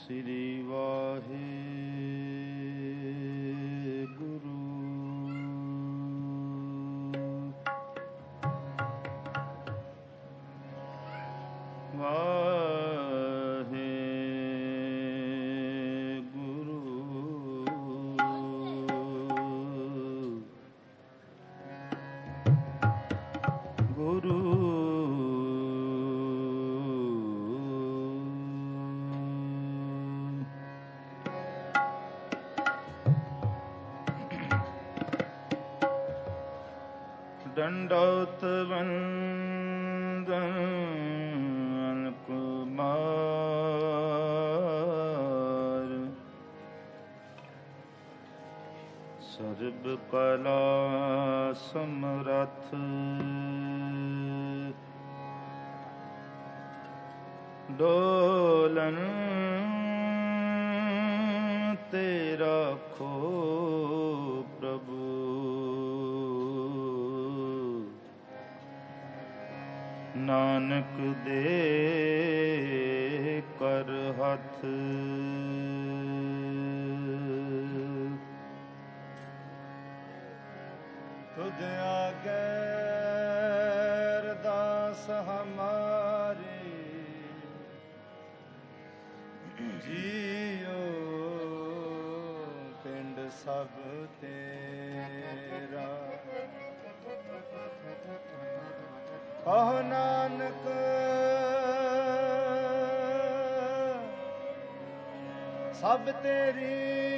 ਸ੍ਰੀ ਵਾਹਿਗੁਰੂ। ਦੰਡੋਤ ਵੰਦਨ ਕੁਮਾਰ, ਸਰਬ ਕਲਾ ਸਮਰੱਥ, ਡੋਲਨ ਤੇ ਰਾਖੋ ਪ੍ਰਭੂ, ਨਾਨਕ ਦੇ ਕਰ ਹੱਥ। ਤੁਧ ਆਗੇ ਅਰਦਾਸ ਹਮਾਰੀ, ਜੀਓ ਪਿੰਡ ਸਭ ਤੇਰਾ। ਕਹੋ ਨਾਨਕ ਸਭ ਤੇਰੀ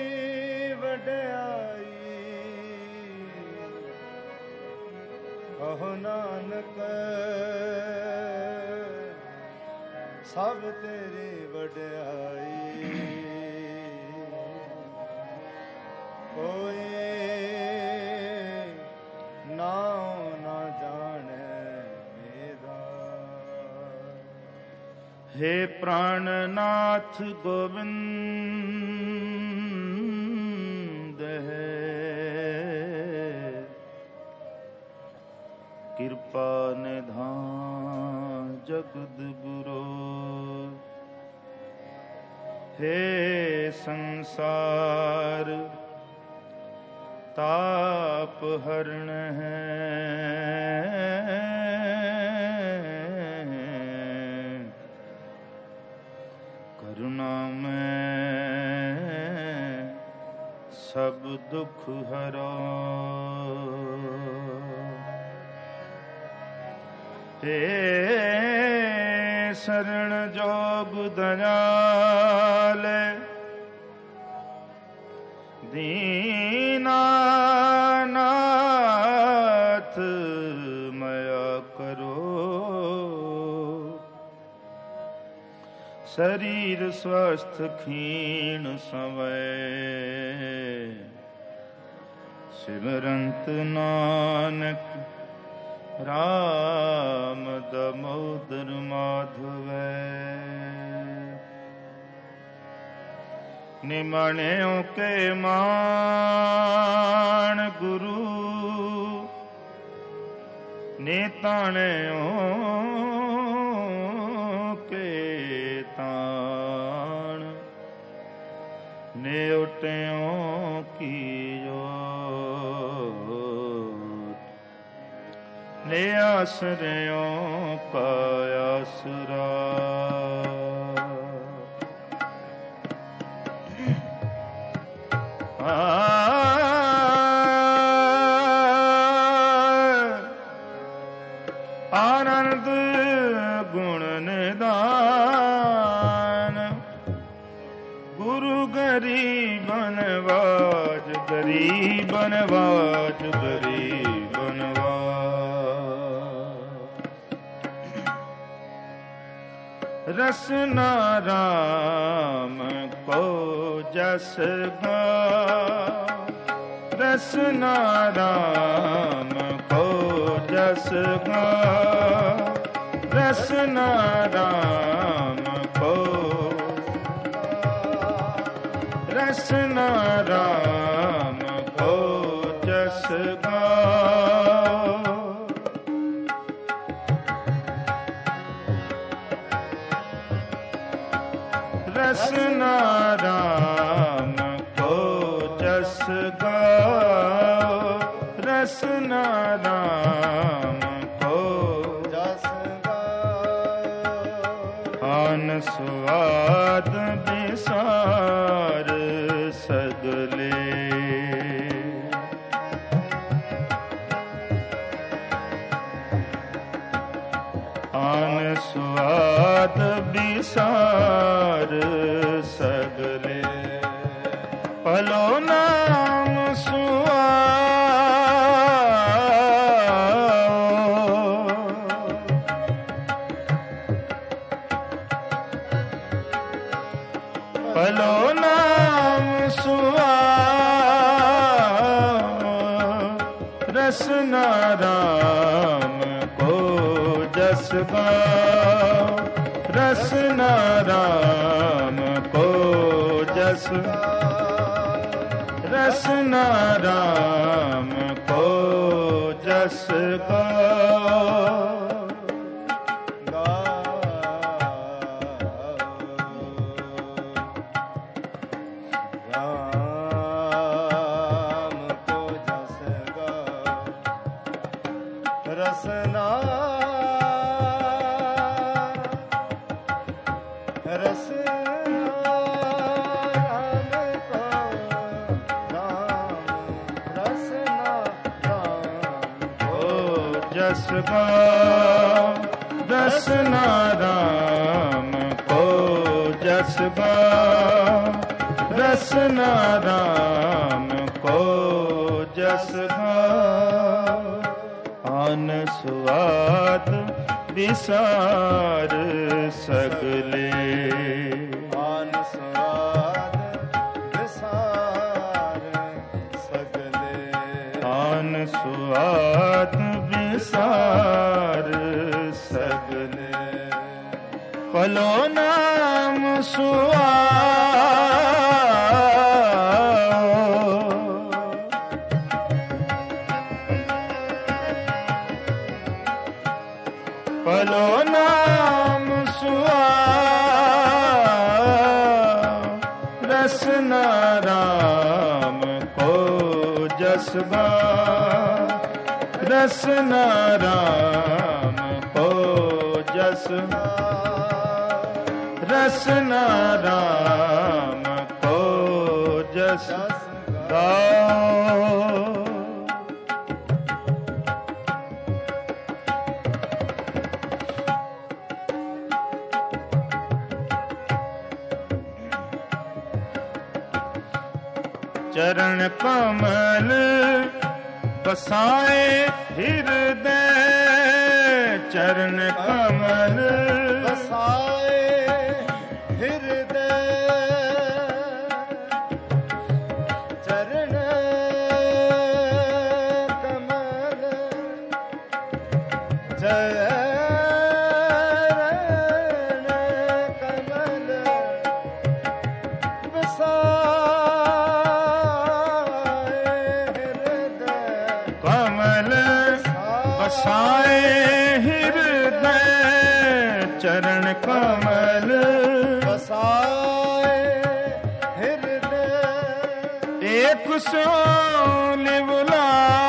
ਵਡਿਆਈ, ਕਹੋ ਨਾਨਕ ਸਭ ਤੇਰੀ ਵਡਿਆਈ। ਕੋਈ ਨਾਉ ਨਾ ਜਾਣੈ ਮੇਰਾ। ਹੇ ਪ੍ਰਾਣਨਾਥ ਗੋਬਿੰਦ ਹੈ, ਕਿਰਪਾ ਨਿਧਾਨ ਜਗਦ ਗੁਰੂ। ਹੇ ਸੰਸਾਰ ਤਾਪ ਹਰਣ ਹੈ, ਕਰੁਣਾਮੈ ਸਭ ਦੁਖ ਹਰੋ। ਹੇ ਸਰਣ ਜੋਗ ਦਇਆਲ, ਦੀਨਾਨਾਥ ਮਇਆ ਕਰੋ। ਸਰੀਰ ਸਵਸਥ ਖੀਣ ਸਵੈ, ਸਿਮਰੰਤ ਨਾਨਕ ਰਾਮ ਦਮੋਦਰ ਮਾਧਵੈ। ਨਿਮਣਿਓ ਕੇ ਮਾਣ ਗੁਰੂ, ਨਿਤਾਣਿਓ ਕੇ ਤਾਣ, ਨਿਉਟਿਓ ਕੀ ਜੋਤ, ਨੇ ਆਸਰਿਓ ਕਾ ਆਸਰਾ। ਆਨੰਦ ਗੁਣ ਨਿਦਾਨ, ਗੁਰੂ ਗਰੀਬਨ ਵਾਜ, ਗਰੀਬਨ ਵਾਜ, ਗਰੀਬਨ ਵਾਜ। ਰਸਨਾ ਰਾਮ ਕੋ ਜਸ ਗਾ, ਰਸਨਾ ਰਾਮ ਕੋ ਜਸ ਗਾ, ਰਸਨਾ ਰਾਮ ਕੋ, ਰਸਨਾ ਰਾਮ ਕੋ ਜਸ ਗਾ। ਰਸ रसना राम को जस गाओ, रसना राम को जस गाओ। आन स्वाद विसार सगले, आन स्वाद विसार सगले। पलो नाम पलो नाम रसना राम को जस गाओ, रसना राम को जस, रसना राम को जस गाओ। रसना रसना राम को राम, रसना राम को जस गाओ, रसना राम को जस गाओ, रसना राम को जस गाओ। आन स्वाद विसार सगले, आन स्वाद विसार सगले। आन स्वाद विसार सगले। पलो नाम पलो नाम रसना राम को जस गाओ, रसना राम को जस, रसना राम को जस गाओ। चरण कमल बसाए हृदय, चरण कमल बसाए हृदय। चरण कमल चरण कमल बसाए हृदय, चरण कमल बसाए हृदय। एक सो लिवला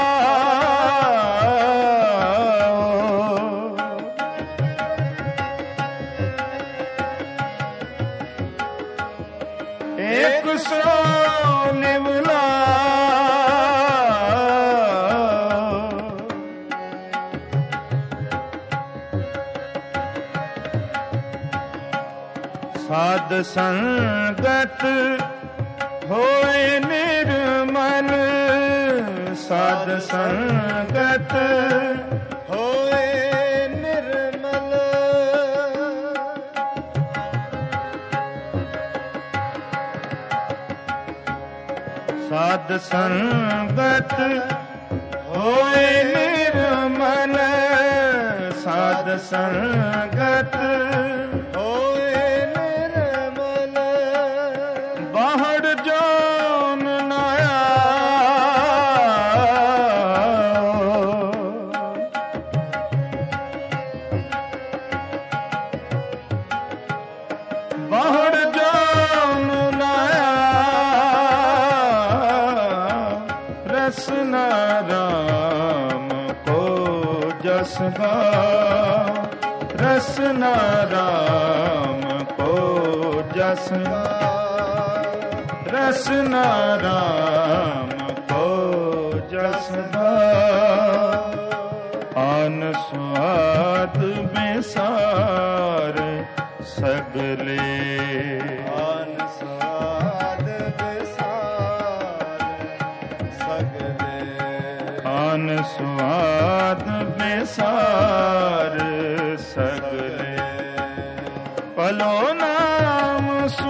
एक सो लिवला साध संगत होए निर्मल, साध संगत होए निर्मल। साध संगत होए निर्मल, साध संगत होए निर्मल। बाहर जोन नया बाहर जोन जस गाओ, रसना राम को जस गाओ, रसना राम को जस गाओ। आन स्वाद बेसार सगले, आन स्वाद बेसार सगले, आन स्वाद बेसार सगले। पलो नाम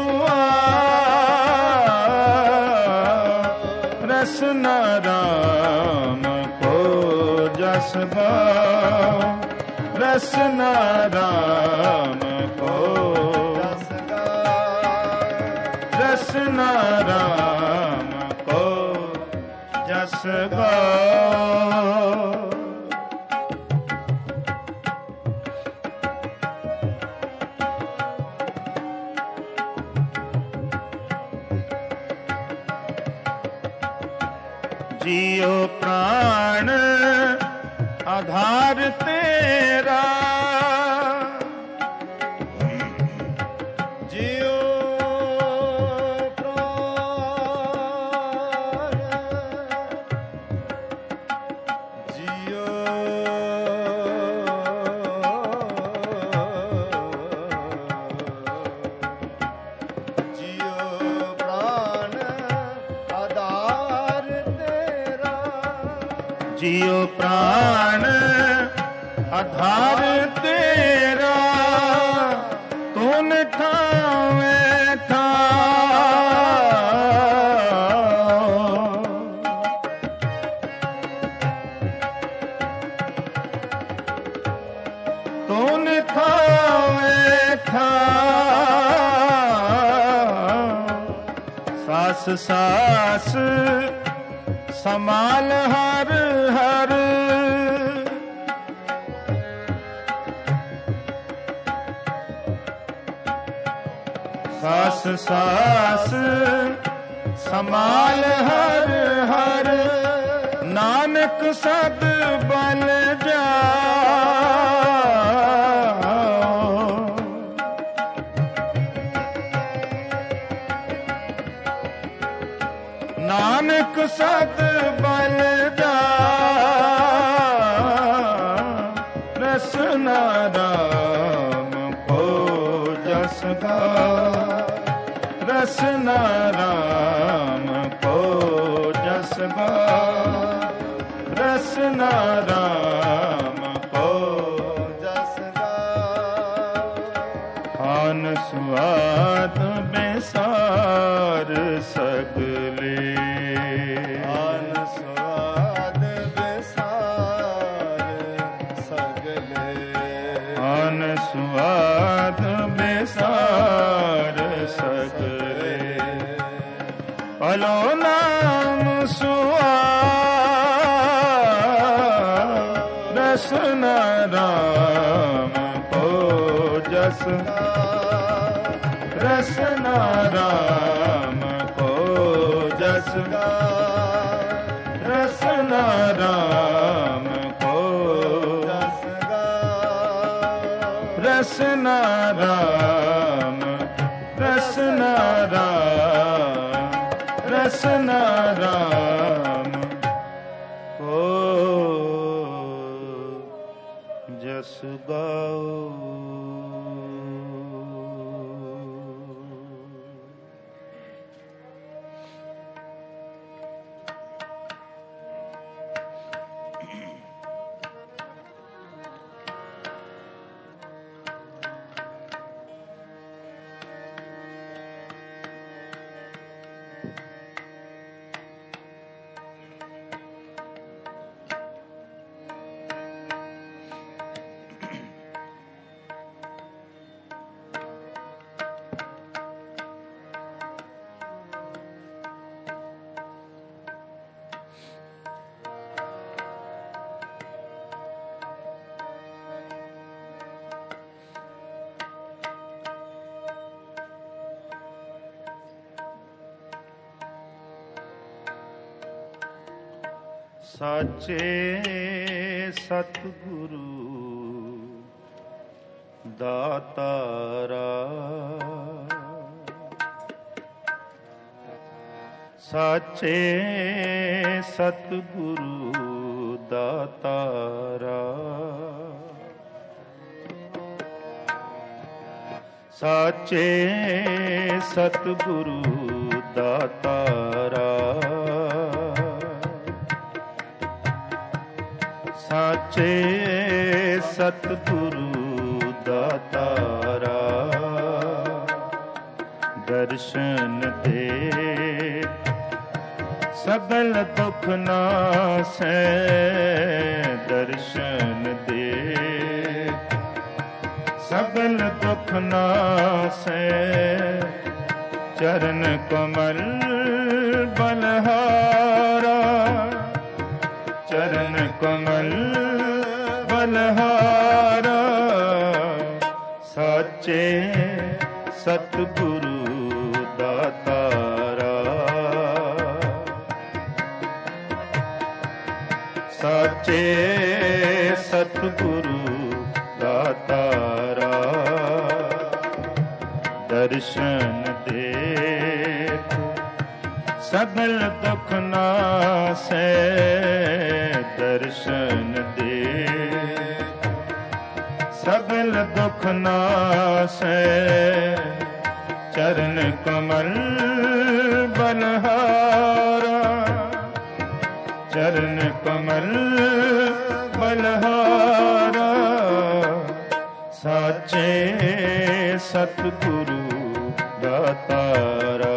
सुआर, रसना राम को जस गाओ, रसना राम को जस गाओ, रसना राम को जस गाओ। जियो प्राण आधार तेरा, जियो प्राण, जियो जियो प्राण आधार तेरा, जियो प्राण आधार तेरा। तून ठावे ठाओ, तून ठावे ठाओ। सास सास समाल हर हर, सास सास समाल हर हर। नानक सद बल जाओ, नानक सद बल जाओ। रसना राम को जस गाओ, रसना राम को जस गाओ, रसना राम को जस गाओ। आन स्वाद बेसार सगले, आन स्वाद बेसार सगले, आन स्वाद बेसार सगले। पलो नाम सुआर, रसना राम को जस गाओ, रसना राम को जस गाओ, रसना राम को जस गाओ। रसना राम, रसना राम, रसना राम को जस गाओ। ਸਾਚੇ ਸਤਿਗੁਰੂ ਦਾਤਾਰਾ, ਸਾਚੇ ਸਤਿਗੁਰੂ ਦਾਤਾਰਾ, ਸਾਚੇ ਸਤਿਗੁਰੂ ਦਾਤਾਰਾ, ਸਾਚੇ ਸਤਿਗੁਰੂ ਦਾਤਾਰਾ, ਦਰਸ਼ਨ ਦੇ ਸਗਲ ਦੁਖ ਨਾਸੈ, ਦਰਸ਼ਨ ਦੇ ਸਗਲ ਦੁਖ ਨਾਸੈ, ਚਰਨ ਕਮਲ ਬਲਹਾਰਾ, ਚਰਨ ਕਮਲ ਬਲਹਾਰਾ, ਸਾਚੇ ਸਤਿਗੁਰੂ ਦਾਤਾਰਾ, ਸਾਚੇ ਸਤਿਗੁਰੂ ਦਾਤਾਰਾ, ਦਰਸ਼ਨ ਦੇਖ ਸਗਲ ਦੁਖ ਨਾਸੈ, ਦਰਸ਼ਨ ਦੇਖ ਸਗਲ ਦੁਖ ਨਾਸੈ, ਚਰਨ ਕਮਲ ਬਲਹਾਰਾ, ਚਰਨ ਕਮਲ ਬਲਹਾਰਾ, ਸਾਚੇ ਸਤਿਗੁਰੂ ਦਾਤਾਰਾ,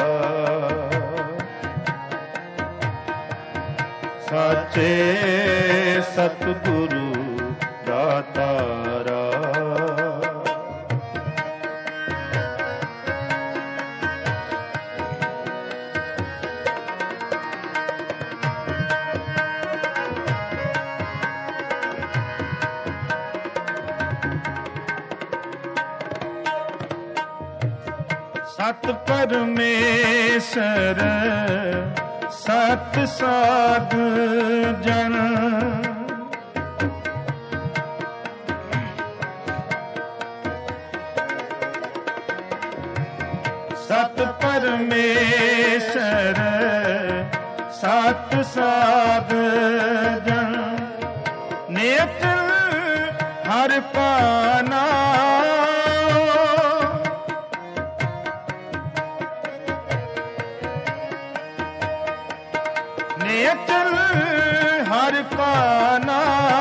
ਸਾਚੇ ਸਤਿਗੁਰੂ ਦਾਤਾਰਾ। ਸਤ ਪਰਮੇਸ਼ਰ ਸਤ ਸਾਧ ਜਨ, ਸਤ ਪਰਮੇਸ਼ਰ ਸਤ ਸਾਧ ਜਨ, ਨੇਤ ਹਰਿ ਪਾਨਾ, ਨੇਤਰ ਹਰਿ ਪਾਨਾ,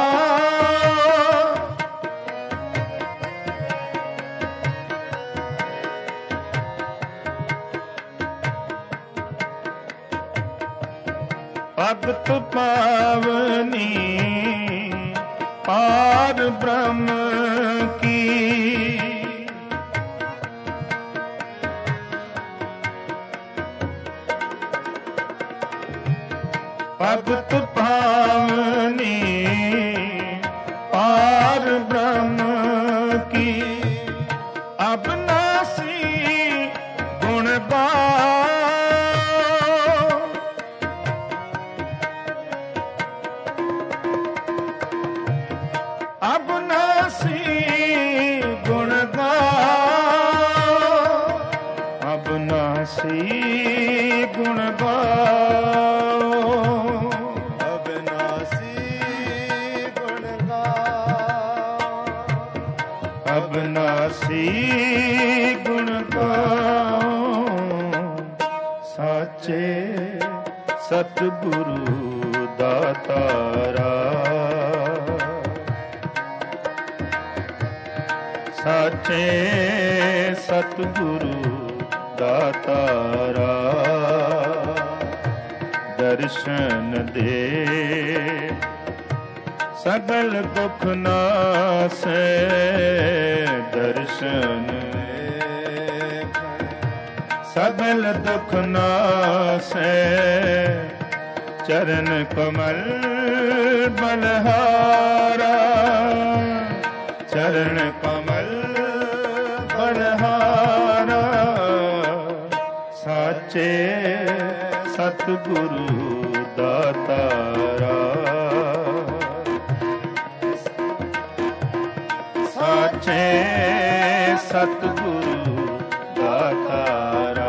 ਭਗਤ ਪਾਵਨੀ ਪਾਰ ਬ੍ਰਹਮ ਕੀ, ਭਗਤ ਪਾਵਨੀ ਪਾਰ ਬ੍ਰਹਮ ਕੀ, ਅਬਨਾਸੀ ਗੁਣ ਗਾਓ, ਅਬਨਾਸੀ ਗੁਣ ਗਾਓ, ਅਬਨਾਸੀ ਗੁਣ ਗਾਓ, ਅਬਨਾਸੀ ਗੁਣ ਗਾਓ, ਸਾਚੇ ਸਤਿਗੁਰੂ ਦਾਤਾਰਾ, ਸਾਚੇ ਸਤਿਗੁਰੂ ਦਾਤਾਰਾ, ਦਰਸ਼ਨ ਦੇ ਸਗਲ ਦੁਖ ਨਾਸੈ, ਦਰਸ਼ਨ ਸਗਲ ਦੁਖ ਨਾਸੈ, ਚਰਨ ਕਮਲ ਬਲਹਾਰਾ, ਚਰਨ ਕਮਲ ਬਲਹਾਰਾ, ਸਾਚੇ ਸਤਿਗੁਰੂ ਦਾਤਾਰਾ, ਸਾਚੇ ਸਤਿਗੁਰੂ ਦਾਤਾਰਾ।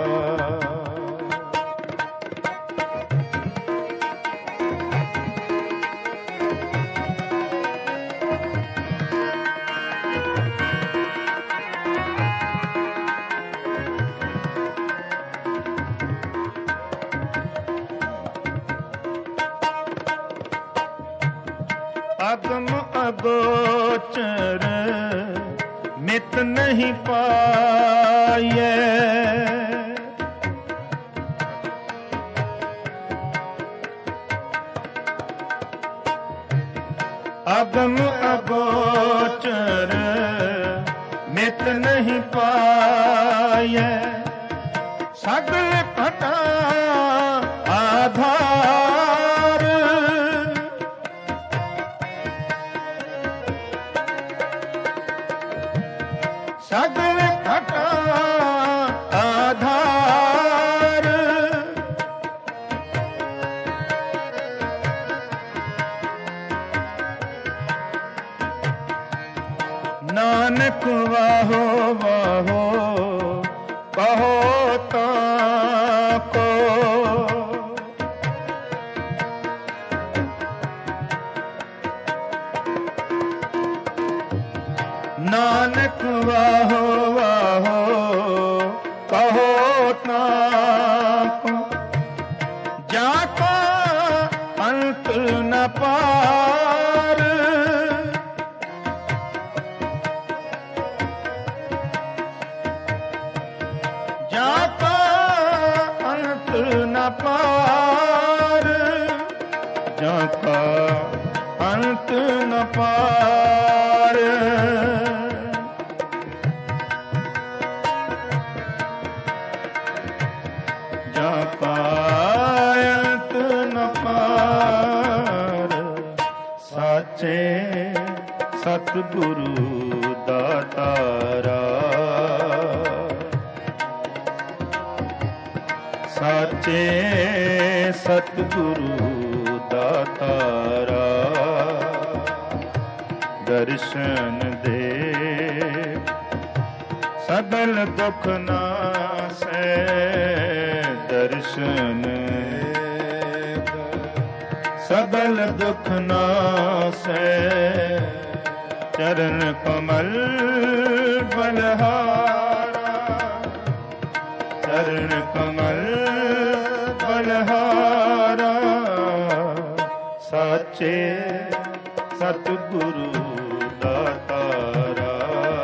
ਅਗਮ ਅਗੋਚਰ ਮਿਤ ਨਹੀਂ ਪਾਇਐ, ਅਗਮ ਅਗੋਚਰ ਮਿਤ ਨਹੀਂ ਪਾਇਐ, ਸਗਲ ਘਟਾ ਆਧਾਰ, ਸਗਲ ਘਟਾ ਆਧਾਰ, ਨਾਨਕ ਵਾਹੋ ਵਾਹੋ ਕਹੋ ਤਾਂ ਕੋ, ਨਾਨਕ ਵਾਹੋ ਵਾਹੋ ਕਹੋ ਤਾਂ ਕੋ, ਜਾ ਕਾ ਅੰਤ ਨ ਪਾਰ, ਜਾ ਕਾ ਅੰਤ ਨ ਪਾਰ, ਜਾ ਕਾ ਅੰਤ ਨ ਪਾਰ, ਜਾ ਕਾ ਅੰਤ ਨ ਪਾਰ, ਸਾਚੇ ਸਤਿਗੁਰੂ ਦਾਤਾਰਾ। ਸਾਚੇ ਸਤਿਗੁਰੂ ਦਾਤਾਰਾ, ਦਰਸ਼ਨ ਦੇ ਸਗਲ ਦੁਖ ਨਾਸੈ, ਦਰਸ਼ਨ ਸਗਲ ਦੁਖ ਨਾਸੈ, ਚਰਨ ਕਮਲ ਬਲਹਾਰਾ, ਚਰਨ ਕਮਲ ਬਲਹਾਰਾ, ਸਾਚੇ ਸਤਿਗੁਰੂ ਦਾਤਾਰਾ।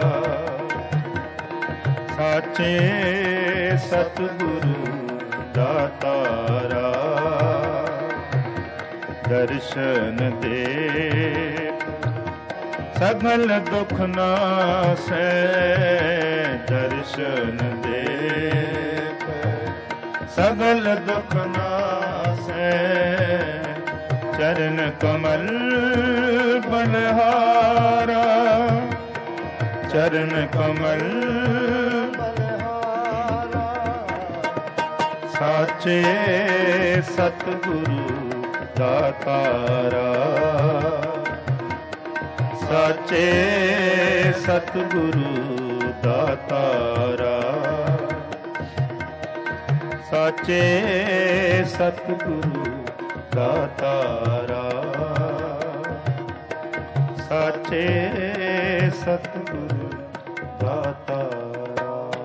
ਸਾਚੇ ਸਤਿਗੁਰੂ ਦਾਤਾਰਾ, ਦਰਸ਼ਨ ਦੇ ਸਗਲ ਦੁਖ ਨਾਸੈ, ਦਰਸ਼ਨ ਦੇ ਸਗਲ ਦੁਖ ਨਾਸੈ, ਚਰਨ ਕਮਲ ਬਲਹਾਰਾ, ਚਰਨ ਕਮਲ ਬਲਹਾਰਾ, ਸਾਚੇ ਸਤਿਗੁਰੂ ਦਾਤਾਰਾ। ਸਾਚੇ ਸਤਿਗੁਰੂ ਦਾਤਾਰਾ, ਸਾਚੇ ਸਤਿਗੁਰੂ ਦਾਤਾਰਾ, ਸਾਚੇ ਸਤਿਗੁਰੂ ਦਾਤਾਰਾ।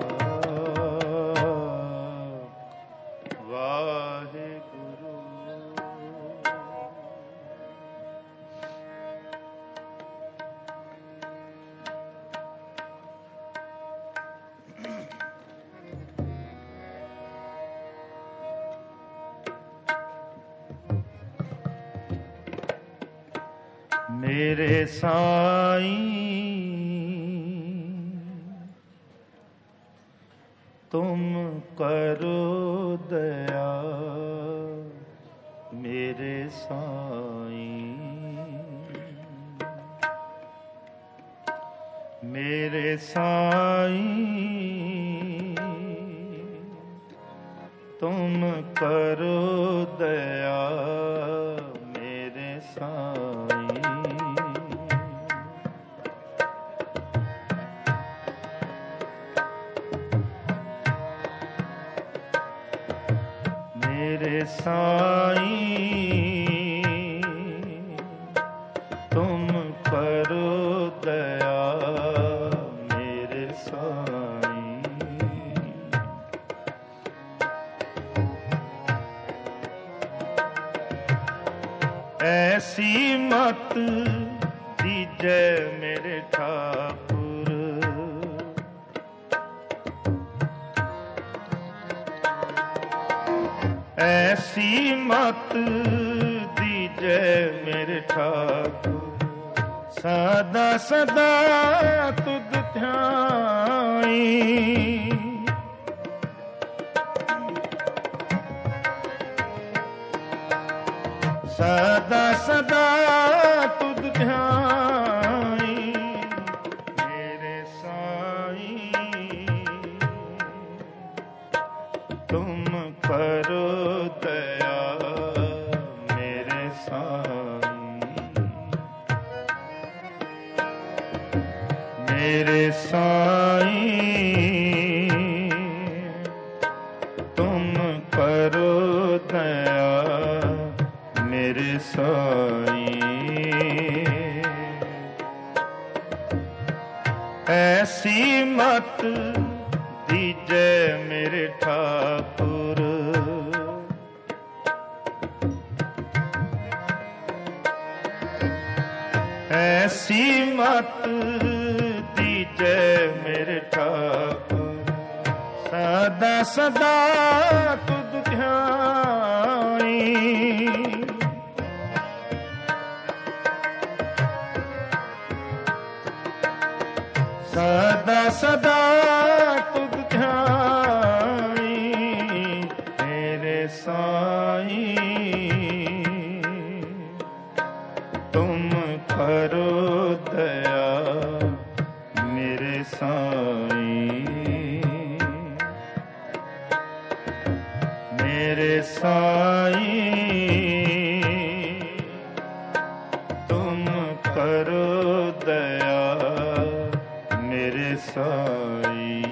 ਵਾਹਿਗੁਰੂ। ਮੇਰੇ ਸਾਈਂ ਤੁਮ ਕਰੋ ਦਇਆ, ਮੇਰੇ ਸਾਈਂ, ਮੇਰੇ ਸਾਈਂ ਤੁਮ ਕਰੋ ਦਇਆ, ਮੇਰੇ ਸਾਈਂ। मेरे साईं तुम करो दया मेरे साईं। ऐसी मत दीजै मेरे ठाकुर, ऐसी मत दीजै मेरे ठाकुर, सदा सदा तुद ध्याई। सदा सदा तुद ध्याई मेरे साईं तुम करो दया मेरे साईं। मेरे साईं तुम करो दया मेरे साईं। ऐसी मत दीजै मेरे ठाकुर, ऐसी मत दीजै मेरे ठाकुर, सदा सदा तुद ध्याई। सदा सदा तुद ध्याई मेरे साईं तुम करो दया मेरे साईं। मेरे साईं तुम करो दया मेरे साईं।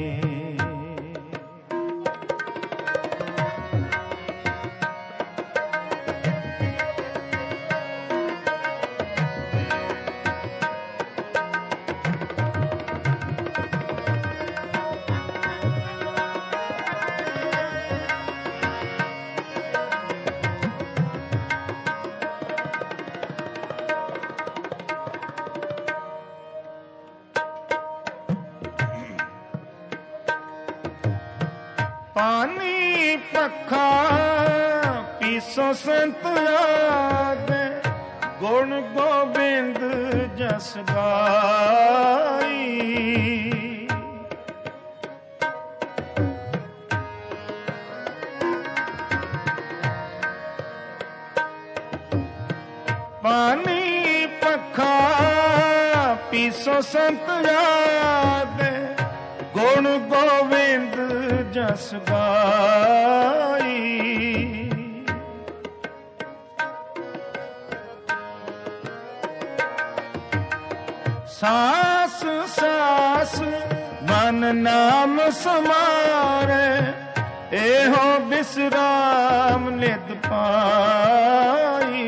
पानी पखा पीसो संत आदे, गुण गोविंद जस गाई। पानी पखा पीसो संत आदे, गुण गोविंद जस गाई। सास सास मन नाम समारे, एहो विश्राम नित पाई।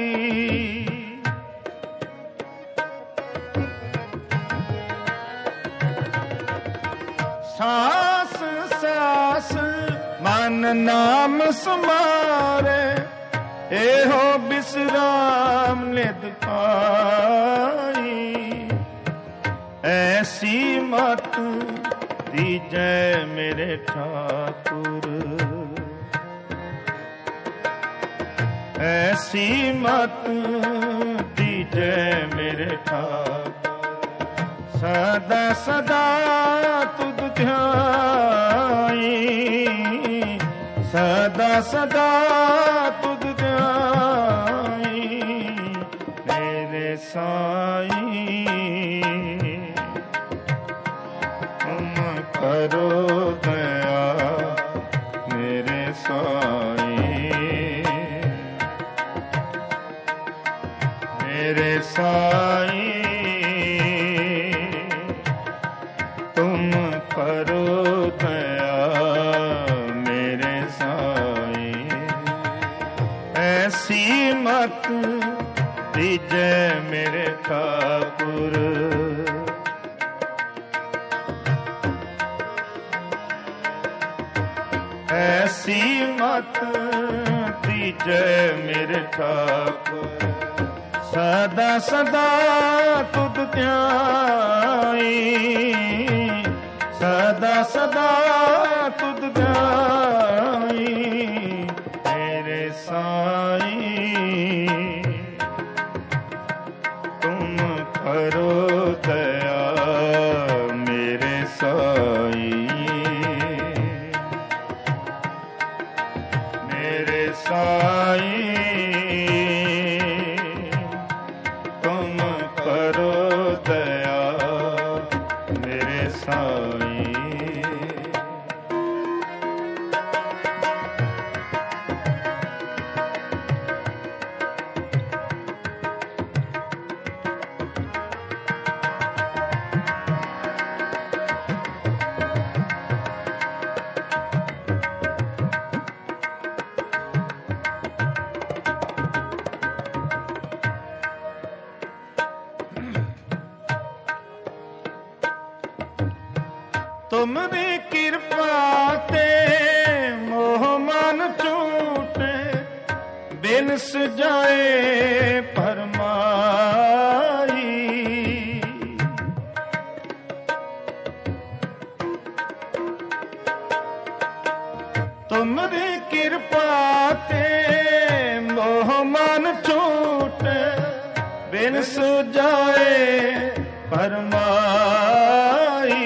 सास सास मन नाम समारे, एहो विश्राम नित पाई। ऐसी मत दीजै मेरे ठाकुर, ऐसी मत दीजै मेरे ठाकुर, सदा सदा तुद ध्याई। सदा सदा तुद ध्याई मेरे साईं तुम करो दया मेरे साईं। मेरे साईं तुम करो दया मेरे साईं। मत दीजै मेरे ठाकुर। ऐसी मत दीजै मेरे ठाकुर, सदा सदा तुद ध्याई, सदा सदा तुद ध्याई मेरे साईं। तुम करो दया मेरे साईं, मेरे साईं। तुम करो दया मेरे साईं। तुमरी कृपा ते मोह मन छूटे, बिनस जाए फरमाई। तुमरी कृपा ते मोह मन छूटे, बिनस जाए फरमाई।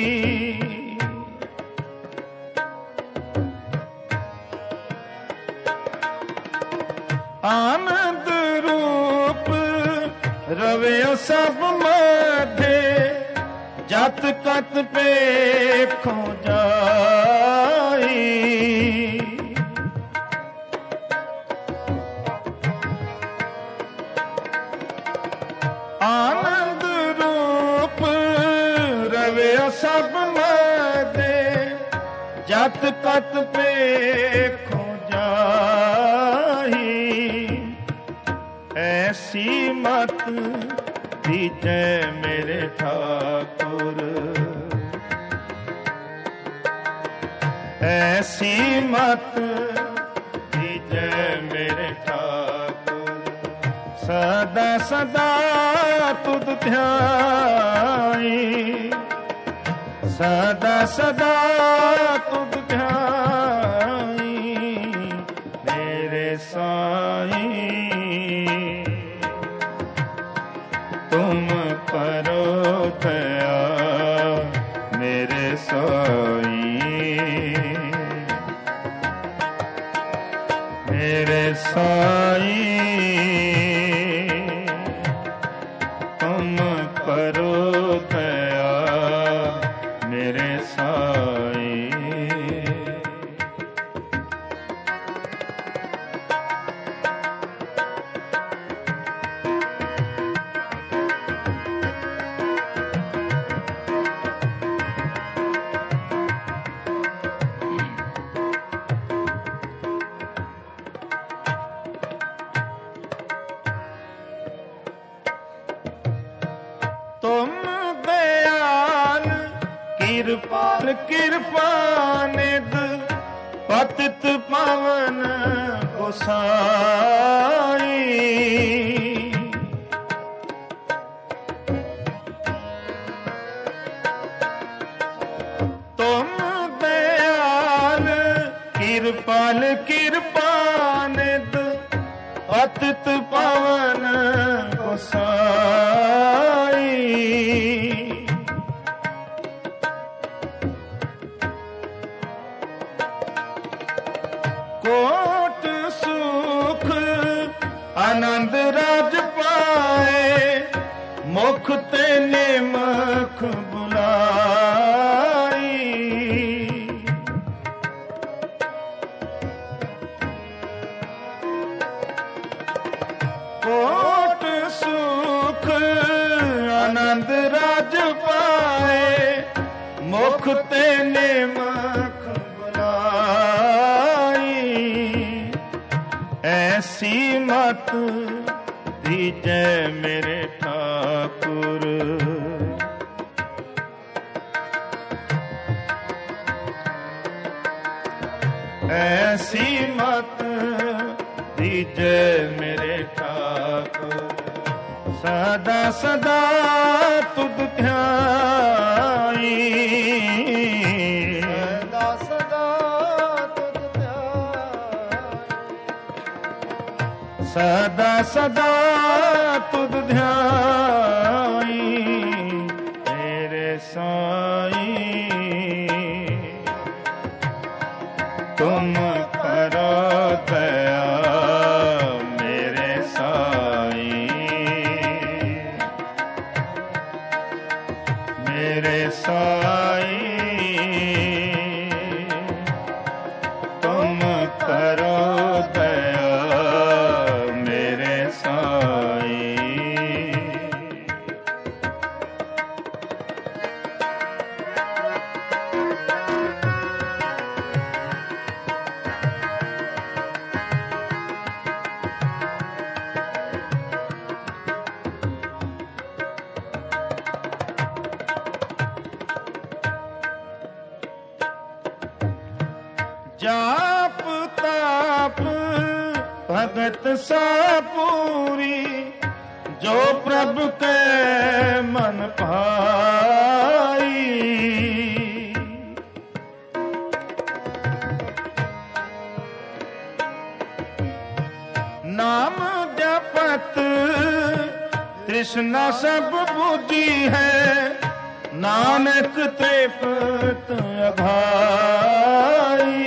आनंद रूप रवे सब मध्य, जत कत पेखो जाई। आनंद रूप रवे सब मध्य, जत कत पेखो जाई। ऐसी मत दीजै मेरे ठाकुर, ऐसी मत दीजै मेरे ठाकुर, सदा सदा तुद ध्याई, सदा सदा तुद ध्याई मेरे साईं। तुम करो दया मेरे साईं, मेरे साईं। तुम करो दया मेरे साईं। तुम दयाल कृपाल कृपानिध, पतित पावन गोसाई। तुम दयाल कृपाल कृपानिध, पतित पावन गोसाई। कोट सुख आनंद राज पाए, मुख ते निमख बुलाई। कोट सुख आनंद राज पाए, मुख ते निमख बुलाई। ऐसी मत दीजे मेरे ठाकुर। ऐसी मत दीजे मेरे ठाकुर। सदा सदा तुद ध्याई। सदा सदा तुद ध्याई। सदा सदा तुद ध्याई। तेरे साईं तुम करो दया मेरे साईं। मेरे साईं तुम करो दया मेरे साईं। जाप ताप भगत सा पूरी। जो प्रभु के मन भाई। नाम जपत तृष्णा सब बुझी है। नानक तृप्त अघाई।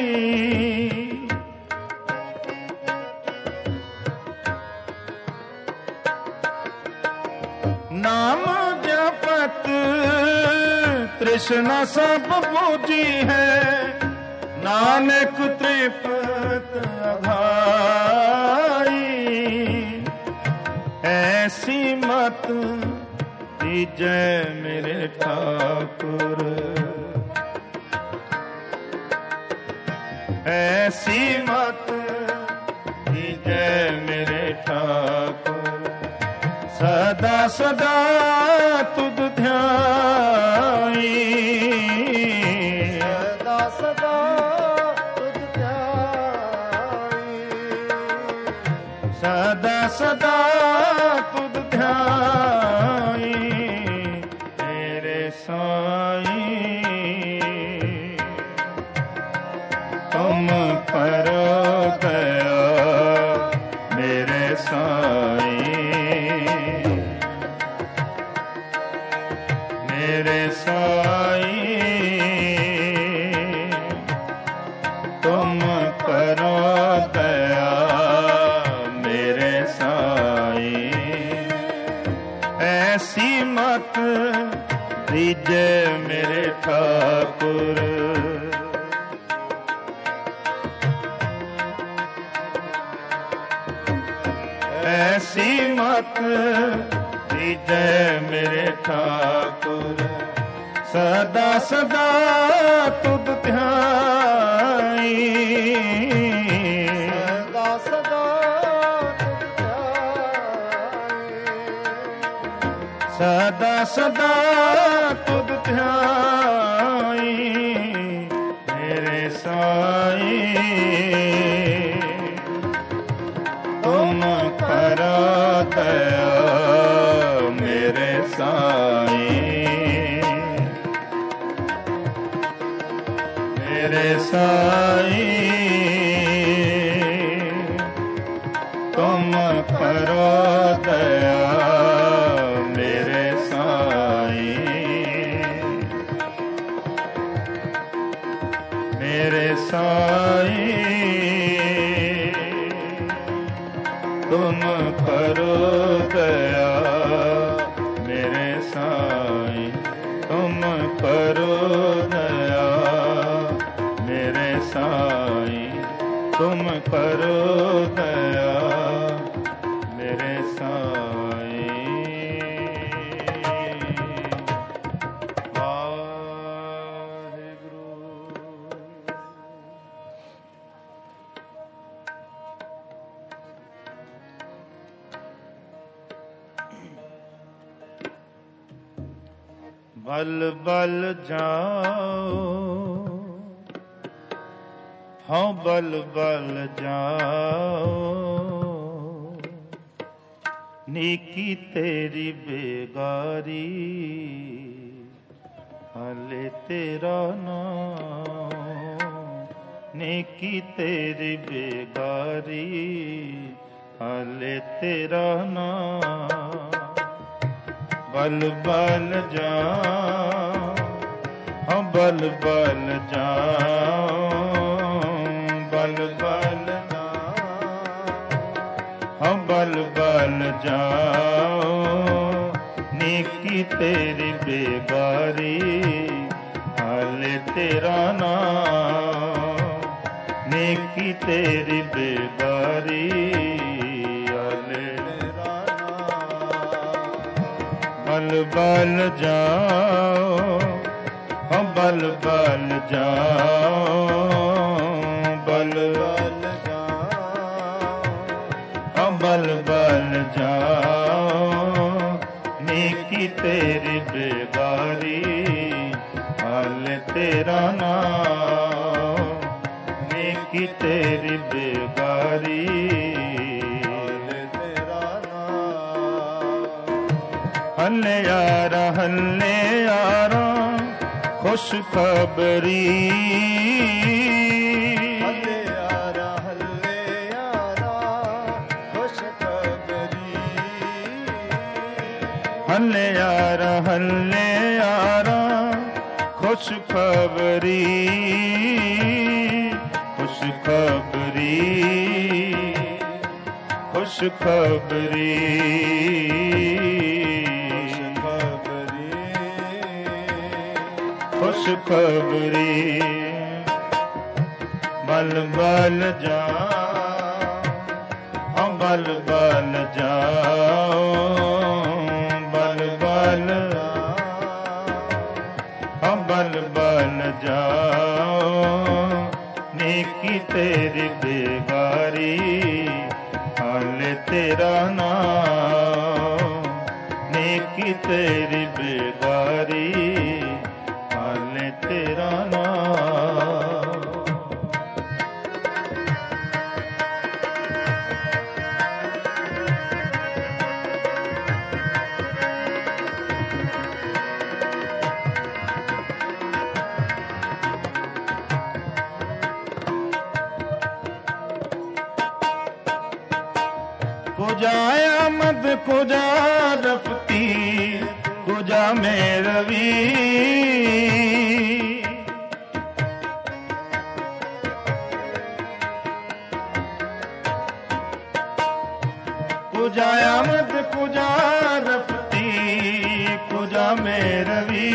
नाम जपत तृष्णा सब बुझी है। नानक तृप्त अघाई। ऐसी मत दीजे मेरे ठाकुर। ऐसी मत दीजे मेरे ठाकुर। सदा सदा तुद ध्याई। सदा सदा तुद ध्याई। सदा सदा तुद ध्याई। तेरे साईं तुम करो दया मेरे साईं। मेरे साईं तुम करो दया मेरे साईं। ऐसी मत दीजे मेरे ठाकुर। ऐसी मत दीजे मेरे ठाकुर। सदा सदा तुद ध्याई। सदा सदा तुद ध्याई। सदा सदा तुद ध्याई। मेरे साईं तुम करो दया मेरे साईं। मेरे साईं तुम करो दया मेरे साईं। मेरे साईं तुम करो दया मेरे साईं। तुम करो दया मेरे साईं। तुम करो दया मेरे साईं। वाहिगुरु। बल बल जाओ, हाँ बल बल जाओ, नेकी तेरी बेगारी, हाले तेरा नाम। नेकी तेरी बेगारी, हाले तेरा नाम। बल बल जाओ, हाँ बल बल जाओ, बल बल जाओ, हाँ बल बल जाओ, नेकी तेरी बेगारी, हाले तेरा नाम। नेकी तेरी बेगारी, हाले तेरा नाम। बल बल जाओ, हाँ बल बल जाओ, बल बल जाओ, हाँ बल बल जाओ, नेकी तेरी बेगारी, हाले तेरा नाम। नेकी तेरी बेगारी, हाले तेरा नाम। हल्ले यारा खुश खबरी, हल्ले यारा खुश खबरी। हल्ले यारा खुश खबरी, खुश खबरी, खुश खबरी, खुश खबरी। बल बल जाओ, हाँ बल बल जाओ, बल बल, हाँ बल बल जाओ, नेकी तेरी बेगारी, हाले तेरा नाम। नेकी तेरी बेगारी, हाले तेरा नाम। कुजा आमद कुजा रफ्ती, कुजा में रवि। कुजा आमद कुजा रफ्ती, कुजा में रवि।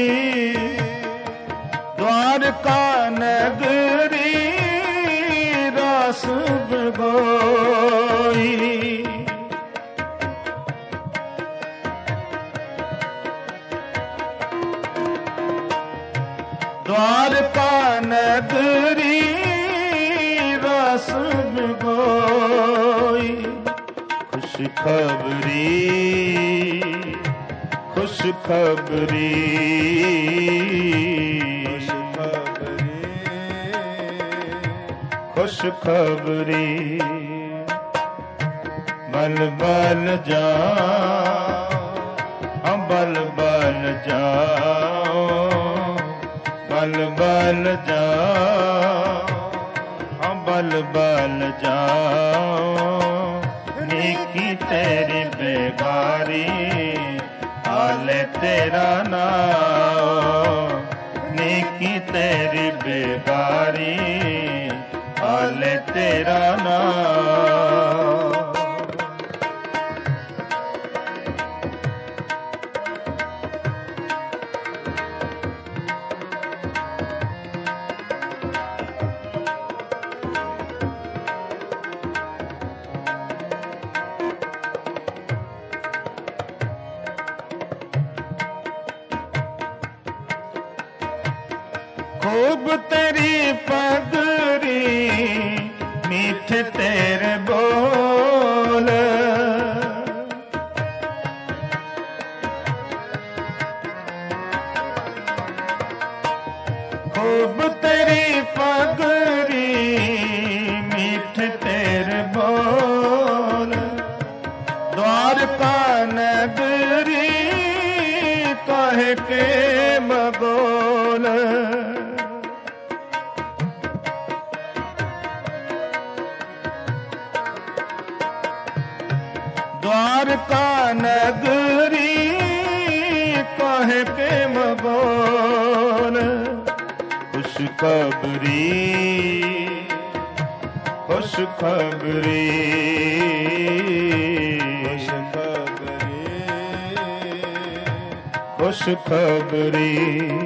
द्वारका नगरी रास बगोई, द्वारका नगरी रस गोई। खुश खबरी, खुश खबरी, खुश खबरी। बल बल जाओ, हम बल बल जाओ, बल बल जाओ, हम बल बल जाओ। नेकी तेरी बेगारी, हाले तेरा नाम। नेकी तेरी बेगारी, हाले तेरा नाम। खूब तेरी पगरी, मीठे तेरे बोल। द्वार का नगरी कहे के मगोर खुशखबरी खुशखबरी खुशखबरी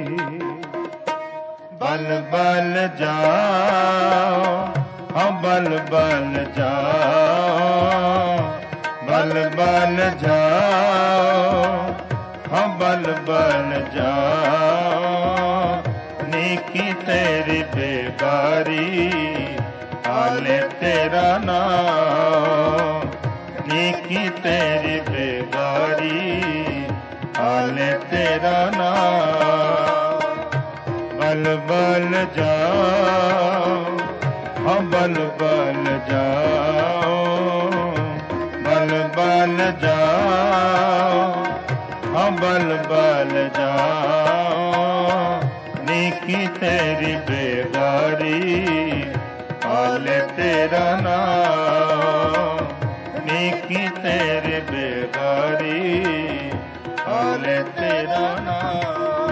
बल बल जाओ हम बल बल जाओ बल बल जाओ हम बल बल जाओ नेकी तेरी बेगारी हाले तेरा नाम नेकी तेरी बेगारी हाले तेरा नाम बल बल जाओ हम बल बल जाओ बल बल जाओ हम बल बल जाओ नेकी तेरी बेगारी हाले तेरा नाम नेकी तेरी बेगारी हाले तेरा नाम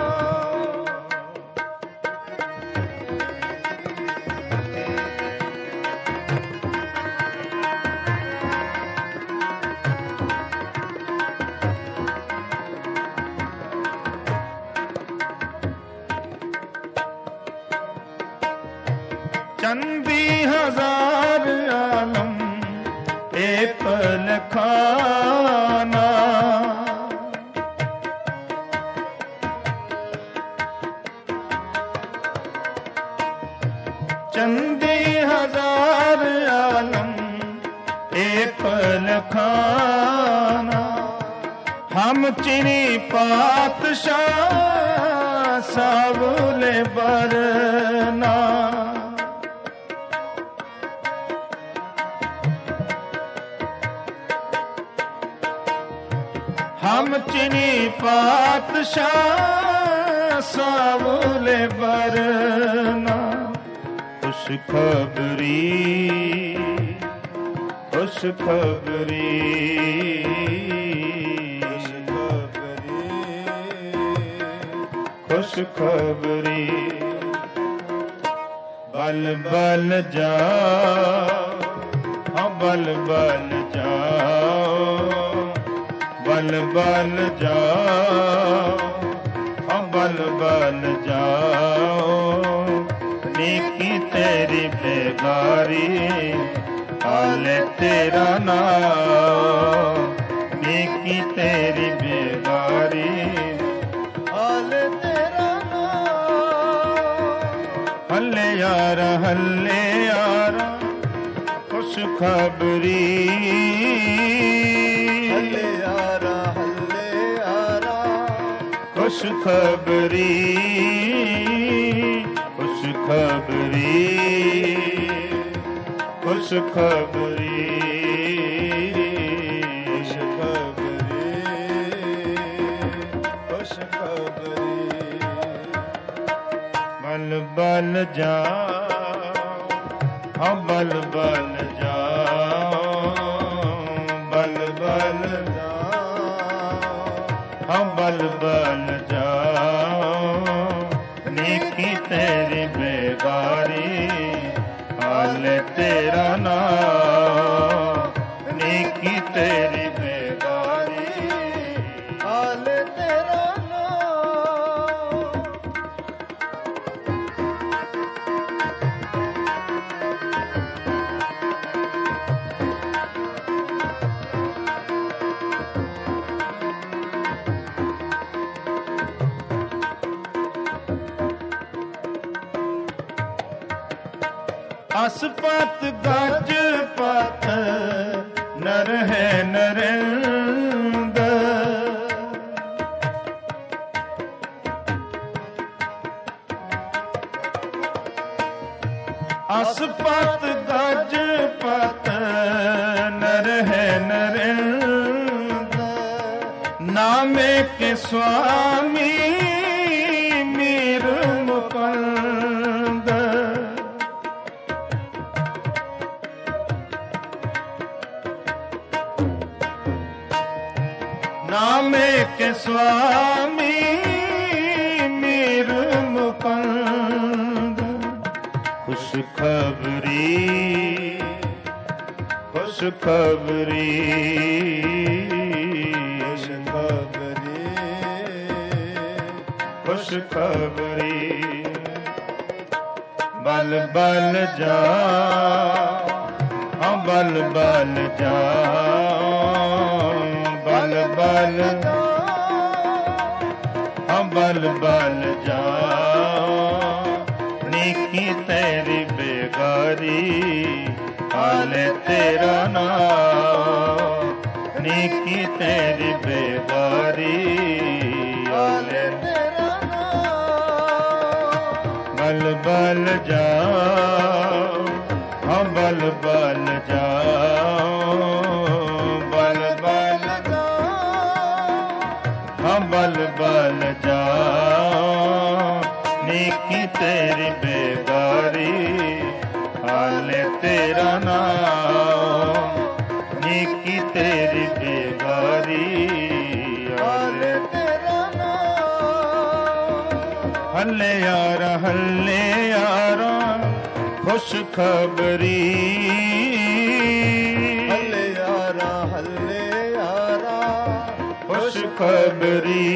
चंदी हजार आलम एक लखाना चंदी हजार आलम एक लखाना हम चिनी पातशाह सावले बरना हम चिनी पातशाह सावले बरना खुशखबरी खुशखबरी खुशखबरी बल बल जाओ हम बल बल जाओ बल बल जाओ हम बल बल जाओ नेकी तेरी बेगारी हाले तेरा नाम नेकी तेरी बेगारी हाले तेरा नाम हल्ले यारा खुशखबरी खुशखबरी खुशखबरी खुशखबरी खुशखबरी बल बल जाओ हम बल बल जाओ बल बल हम बल बल जाओ नेकी तेरी बेगारी हाले तेरा नाम नेकी तेरी बेगारी हाले तेरा नाम असपत गज पत नर है नरेंद असपत गज पत नर है नरेंद नामे के स्वामी मीर मुकंद नामे के स्वामी मीर मुकंद खुशखबरी खुशखबरी खुशखबरी बल बल जा बल बल जा बल बल बल बल जा नीकी तेरी बेगारी हाले तेरा नाम नीकी तेरी बेगारी हाले तेरा नाम बल बल जा बल बल जा बल बल जा बल बल जा नीकी तेरी बेगारी हाले तेरा नाम नीकी तेरी बेगारी हाले तेरा नाम हल्ले यारा खुशखबरी हल्ले यारा खुशखबरी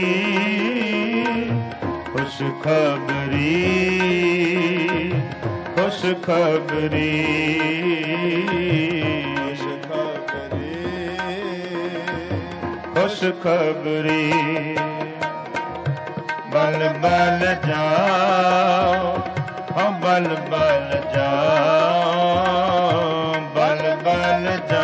खुशखबरी खुशखबरी खुशखबरी बल बल जाओ बल बल जाओ बल बल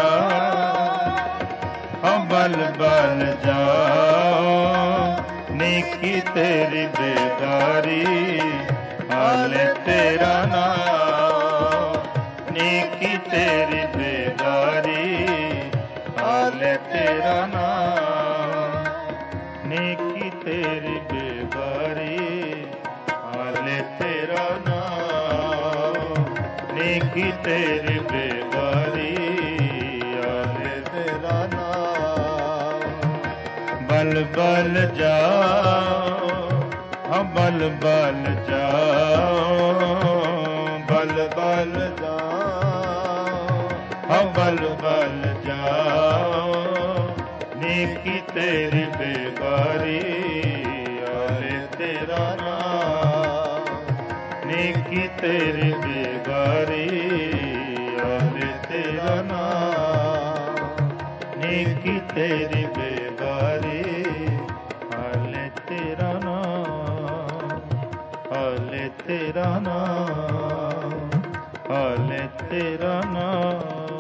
जाओ बल बल जाओ नीकी तेरी बेगारी हाले तेरा नाम नीकी तेरी बेगारी हाले तेरा नाम नीकी तेरी बेगारी हाले तेरा नाम नीकी तेरी बेगारी हाले तेरा नाम बल बल जाओ बल बल जाओ बल बल जाओ बल बल जाओ नीकी तेरी बेगारी हाले तेरा नाम नीकी तेरी बेगारी हाले तेरा नाम नीकी तेरी बेगारी हाले तेरा नाम हाले तेरा नाम हाले तेरा नाम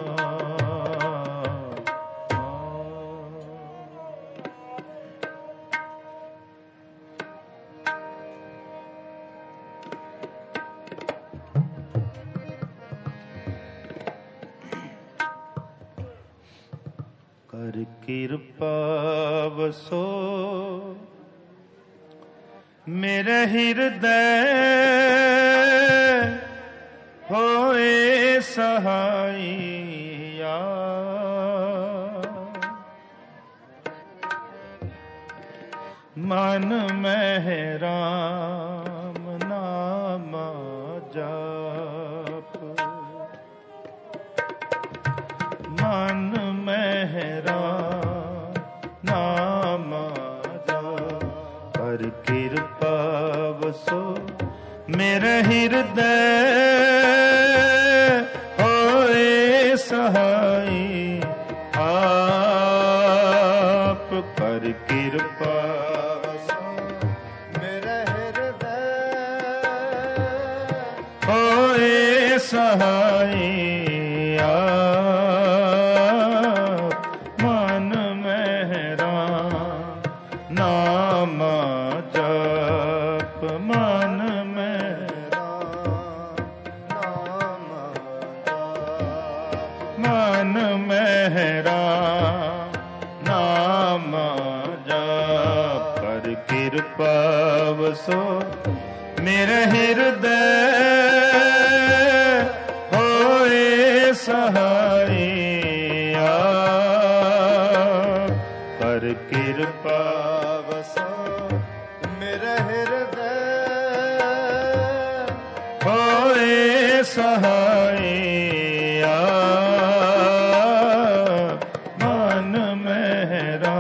कर कृपा वसो मेरे हृदय होए सहाइया मन में राम नाम जाप मन में राम नाम जाप कर कृपा वसो मेरे हृदय होए सहाय आप कर कृपा मेरे हृदय होए सहाय आप मन में राम नाम जाप मन में मन में राम नाम जाप कर कृपा वसो मेरे हृदय होए सहाय कर ਕਰ ਕਿਰਪਾ ਵਸੋ ਮੇਰੇ ਹਿਰਦੈ ਹੋਏ ਸਹਾਇਆ ਮਨ ਮੇਰਾ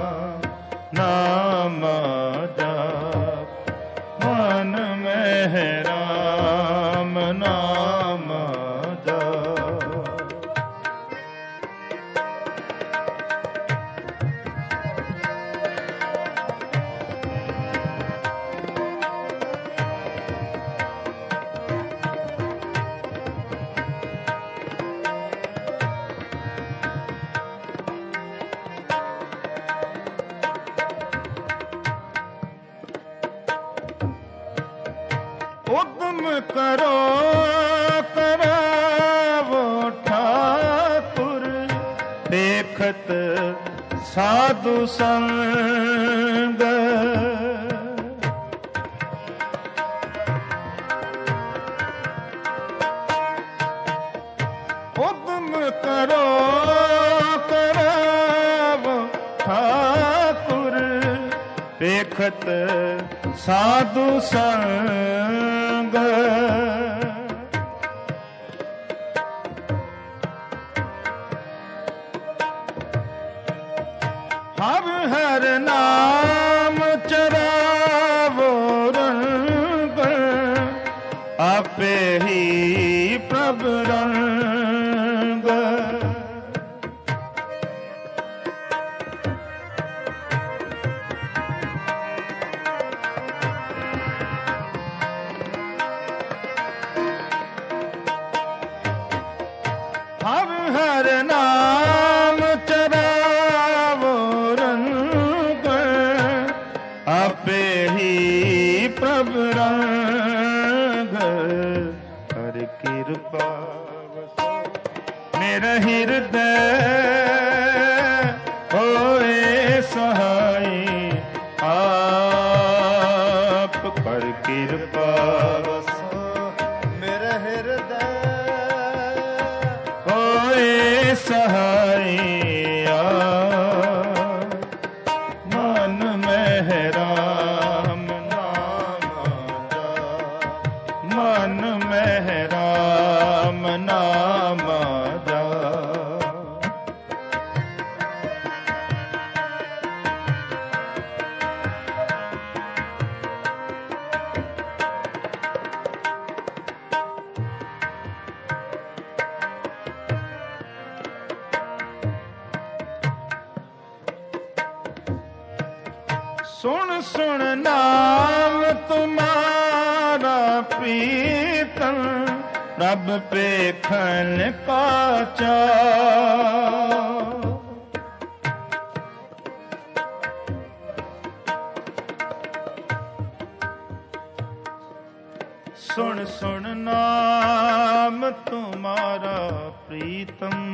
ਨਾਮ ਜਪ ਮਨ ਮੇਰਾ ਨਾਮ ਜਪ ਉਦਮ ਕਰੋ ਕਰਾਵੋ ਠਾਕੁਰ ਦੇਖਤ ਸਾਧੂ ਸੰਗ ਉਦਮ ਕਰੋ ਕਰਾਵੋ ਠਾਕੁਰ ਦੇਖਤ ਸਾਧੂ ਸੰਗ ਹਰ ਹਰ ਨਾਮ ਚਰਾਵੋ ਰੰਗ ਆਪੇ ਹੀ ਪ੍ਰਭ ਰੰਗ ਹਰ ਹਰ ਨਾਮ ਚਰਾਵੋ ਰੰਗ ਆਪੇ ਹੀ ਪ੍ਰਭ ਰੰਗ ਹਰ ਕਿਰਪਾ ਵਸੋ ਮੇਰਾ ਹਿਰਦੈ ਹੋਏ ਸਹਾਈ ਆਪ ਕਰ ਕਿਰਪਾ ਵਸੋ ਮੇਰੇ ਹਿਰਦੈ ਹੋਏ ਸਹਾਇਆ ਮਨ ਮੇਰਾ ਨਾਮ ਜਪ ਮਨ ਮੇਰਾ ਨਾਮ ਜਪ ਸੁਣ ਸੁਣ ਨਾਮ ਤੁਮਾਰਾ ਪ੍ਰੀਤਮ ਰੱਬ ਪੇਖਣ ਕਾ ਚਾਅ ਸੁਣ ਸੁਣ ਨਾਮ ਤੁਮਾਰਾ ਪ੍ਰੀਤਮ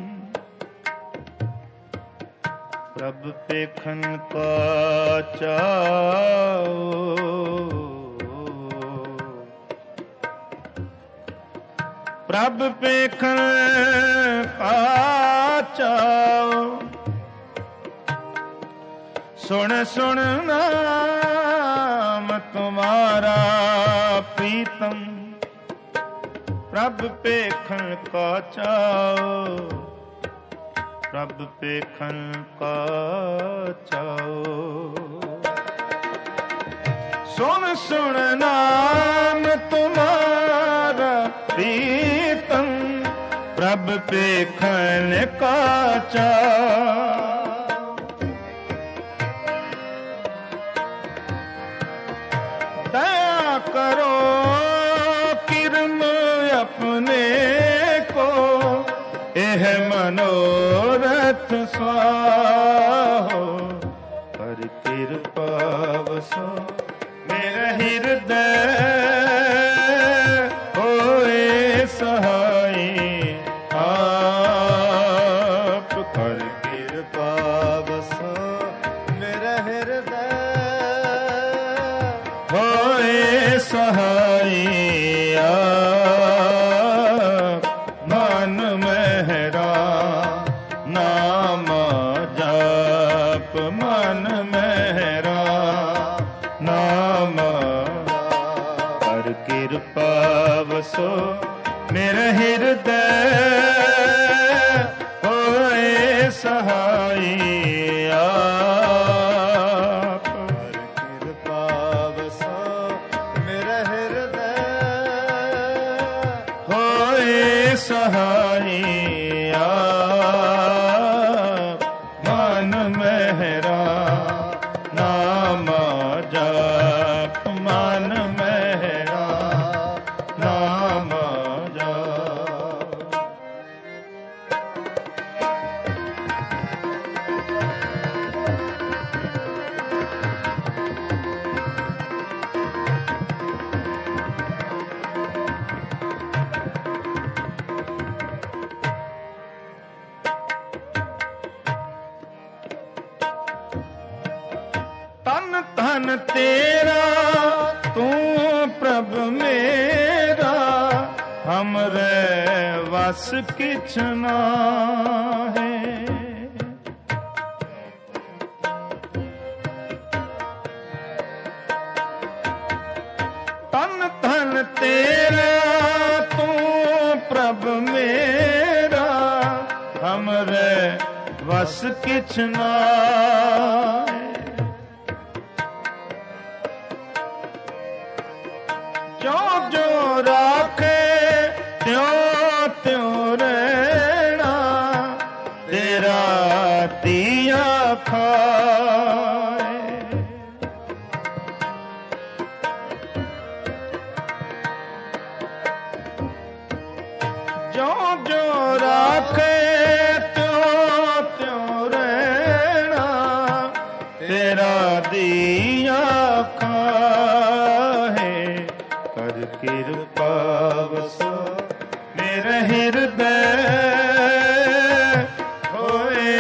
ਪ੍ਰਭ ਪੇਖਨ ਕਾ ਚਾਓ ਪ੍ਰਭ ਪੇਖਨ ਕਾ ਚਾਓ ਸੁਣ ਸੁਣ ਨਾਮ ਤੁਮਾਰਾ ਪ੍ਰੀਤਮ ਪ੍ਰਭ ਪੇਖਨ ਕਾ ਚਾਓ ਪ੍ਰਭ ਪੇਖਨ ਕਾ ਚਾਓ ਸੁਣ ਸੁਣ ਨਾਮ ਤੁਮਾਰਾ ਪ੍ਰੀਤਮ ਪ੍ਰਭ ਪੇਖਨ ਕਾ ਚਾਓ ਦਇਆ ਕਰੋ ਕਿਰਮ ਆਪਣੇ ਕੋ ਇਹ ਮਨੋਰਥ ਸਵਾਹੋ ਹਰ ਕਿਰਪਾ ਵਸੋ ਮੇਰਾ ਹਿਰਦੈ ਹੋਏ ਸਹਾਈ ਆਪ ਕਰ ਕਿਰਪਾ ਵਸੋ ਮੇਰਾ ਹਿਰਦੈ ਹੋਏ ਸਹਾਇਆ ਮਨ ਮੇਰਾ ਨਾਮ ਜਪ ਹਿਰਦੈ ਹੋਏ ਸਹਾਈ ਆਪ। ਹਰ ਕਿਰਪਾ ਵਸੋ ਮੇਰੇ ਹਿਰਦੈ ਹੋਏ ਸਹਾਈ ਆਪ। ਮਨ ਮਹਿਰਾ ਨਾਮ ਜਪ, ਮਨ ਮਹਿਰਾ ਨਾਮ ਜਪ। ਤਨ ਧਨ ਤੇਰਾ ਤੂੰ ਪ੍ਰਭ ਮੇਰਾ, ਹਮਰੇ ਵਸ ਕਿਛ ਨਾਹੀ। ਤਨ ਧਨ ਤੇਰਾ ਤੂੰ ਪ੍ਰਭ ਮੇਰਾ, ਹਮਰੇ ਵਸ ਕਿਛ ਨਾਹੀ। ਜੋ ਜੋ ਰਾਖੇ ਤਿਉ ਤਿਉ ਰਹਿਣਾ, ਤੇਰਾ ਦੀਆ ਖਾਏ। ਜੋ ਜੋ ਰਾਖੇ ਤਿਉ ਤਿਉ ਰਹਿਣਾ, ਤੇਰਾ ਦੀਆ ਖਾਏ। ਕਰ ਕਿਰਪਾ ਵਸੋ ਮੇਰੇ ਹਿਰਦੈ ਹੋਏ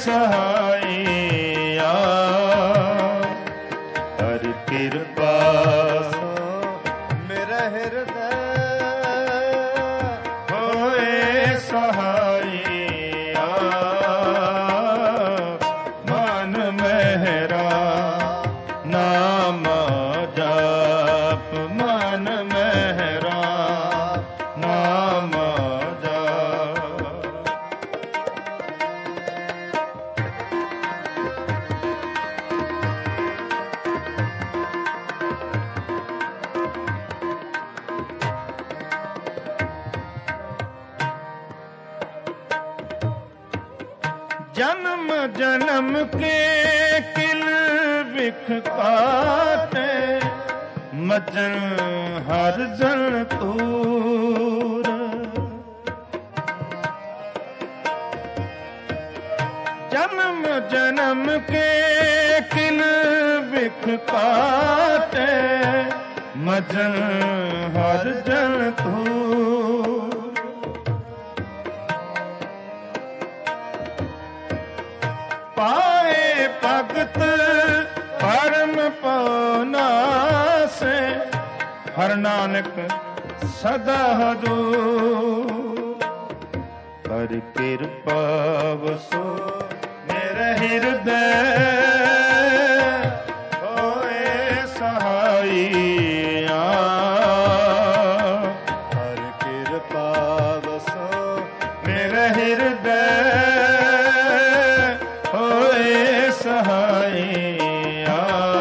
ਸਹਾਈ ਆਪ। ਕਰ ਕਿਰਪਾ ਵਸੋ ਮੇਰੇ ਹਿਰਦੈ ਹੋਏ ਸਹਾਈ ਆਪ। ਮਨ ਮਹਿਰਾ ਨਾਮ ਜਪ, ਮਨ ਮਹਿਰਾ ਨਾਮ ਜਪ। ਜਨਮ ਜਨਮ ਕੇ ਕਿਲ ਵਿਖ ਕਾਟੇ, ਮਜਨ ਹਰ ਜਨ ਤੂਰ। ਜਨਮ ਜਨਮ ਕੇ ਕਿਲ ਵਿਖ ਕਾਟੇ, ਮਜਨ ਹਰ ਜਨ ਤੂਰ। ਪਾਏ ਭਗਤ ਪਰਮ ਪਉਨਾਸੇ, ਹਰ ਨਾਨਕ ਸਦਾ ਹਜੂਰ। ਕਰ ਕਿਰਪਾ ਵਸੋ ਮੇਰੇ ਹਿਰਦੈ ਹੋਏ ਸਹਾਈ ਆਪ। ਹਰ ਕਿਰਪਾ ਵਸੋ ਮੇਰੇ ਹਿਰਦੈ ਹੋਏ ਸਹਾਈ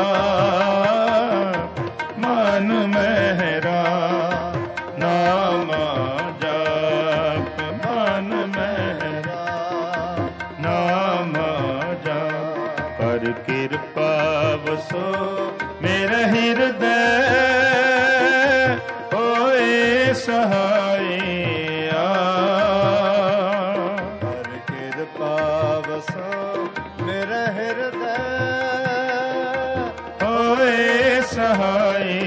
ਆਪ। ਮਨ ਮਹਿਰਾ ਨਾਮ ਜਪ, ਮਨ ਮਹਿਰਾ ਨਾਮ ਜਪ। ਕਰ ਕਿਰਪਾ ਵਸੋ ਮੇਰੇ ਹਿਰਦੈ ਹੋਏ ਸਹਾਈ ਆਪ। ਹਰ ਕਿਰਪਾ ਵਸੋ ਮੇਰੇ ਹਿਰਦੈ ਹੋਏ ਸਹਾਈ